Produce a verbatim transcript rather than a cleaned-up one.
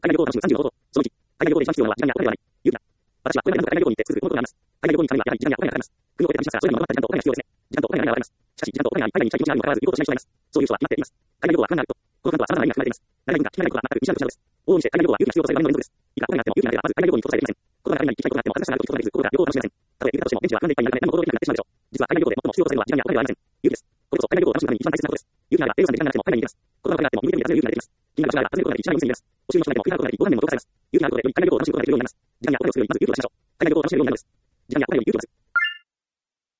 海外旅行を楽しむさんじゅうの方法。そのいち、海外旅行で一番必要なのは時間やお金ではない。勇気だ。私はこれまで何度か海外旅行に行ってすぐこのことがあります。海外旅行に行くためにはやはり時間やお金がかかります。国を出て旅したらそれらに守った時間とお金が必要ですね。時間とお金がないのはわかります。しかし時間とお金が海外に行きたい気持ちがあるにもかかわらず旅行をしない人がいます。そういう人は決まっています。海外旅行は不安があると。この不安とは様々な意味が含まれています。誰が行くか決めないことは全く一致なことです。往々にして海外旅行は勇気が必要とされる場面の連続です。いくらお金があっても勇気がなければまず海外旅行に行くことができません。心が海外に行きたいことがあっても恥ずかしさがあると行くことができず、心が旅行を楽しめません。たとえ行くとしても現地は不安でいっぱいになるため何も驚きなくなってしまうでしょう。実は海外旅行で最も必要とされるのは時間やお金ではありません。勇気です。これこそ海外旅行を楽しむために一番大切なことです。勇気があれば英語さんで時間がなくても海外に行けます。心がお金があっても夢でも休める勇気ができます。気になる場所があれば訪ねることができ一番優先になります。お尻の人がいても急なことができご飯でも動かされます。勇気があることでより海外旅行を楽しむことができるようになります。時間やお金を作るようにまず勇気を出しましょう。海外旅行を楽しめるようになるのです。時間やお金より勇気を出す。